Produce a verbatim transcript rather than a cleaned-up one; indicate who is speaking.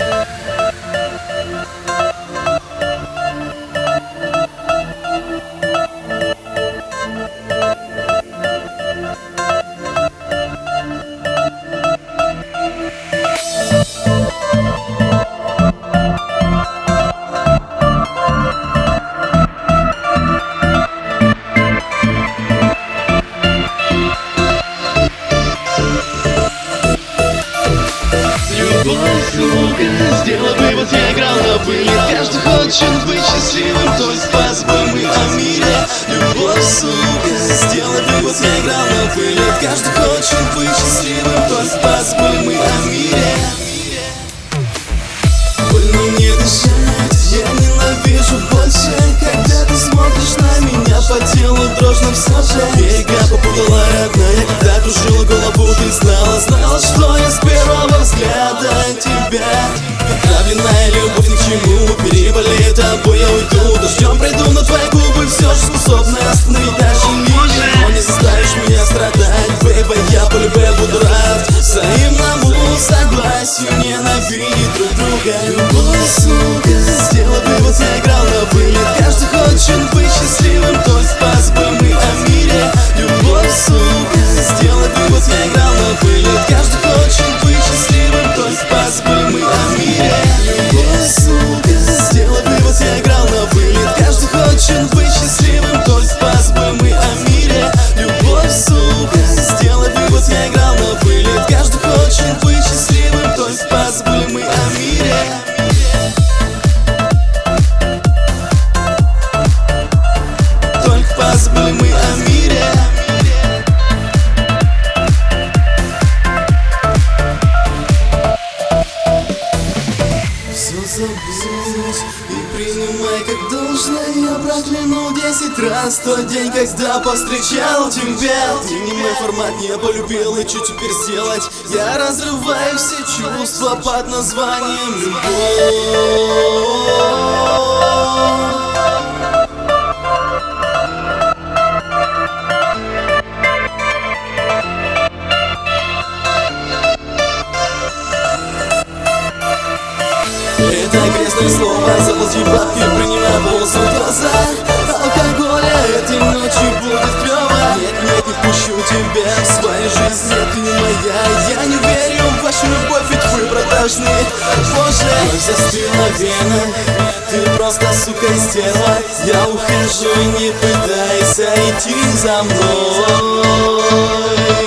Speaker 1: Сука, сделай вывод, я играл на вылет. Каждый хочет быть счастливым, то есть позабыли о мире. Любовь, сука, сделай вывод, я играл на вылет. Каждый хочет быть счастливым, то есть позабыли о мире. Больно мне дышать, я ненавижу больше, когда ты смотришь на меня по телу, дрожь на все же. Берега попутала родная, когда кружила голову, ты знала, знала, что я с первого взгляда тебя. Отравленная любовь ни к чему, переболеет тобой, я уйду. Дождем пройду, но твои губы все же способны остановить даже мир. Но не заставишь меня страдать, бэйба, я по любви буду рад взаимному согласию ненавидеть друг друга. Любовь, сука, сделай вывод, я играл на вылет. Каждый хочет быть счастливым, то есть позабыли о мире. Любовь, сука, сделай вывод, я играл на вылет. Каждый хочет быть счастливым, то есть позабыли о мире. Любовь, сука, сделай вывод, я играл на вылет. Каждый хочет быть счастливым, то есть позабыли о мире. Любовь, сука, сделай вывод, я играл на вылет. Каждый хочет быть счастливым, то есть позабыли о мире. Только позабыли мы о мире. Все забудь и принимай как должное. Я проклянул десять раз тот день, когда повстречал тебя. Ты не мой формат, не полюбил, и что теперь сделать? Я разрываю все чувства под названием любовь. Это грязное слово, заплати бабки, принимай волосы в глаза. Алкоголя этой ночью будет клёво. Нет, нет, не впущу тебя в свою жизнь. Нет, ты не моя, я не верю в вашу любовь, ведь вы продажны. Боже, кровь застыла в венах, ты просто, сука, стерва. Я ухожу и не пытайся идти за мной.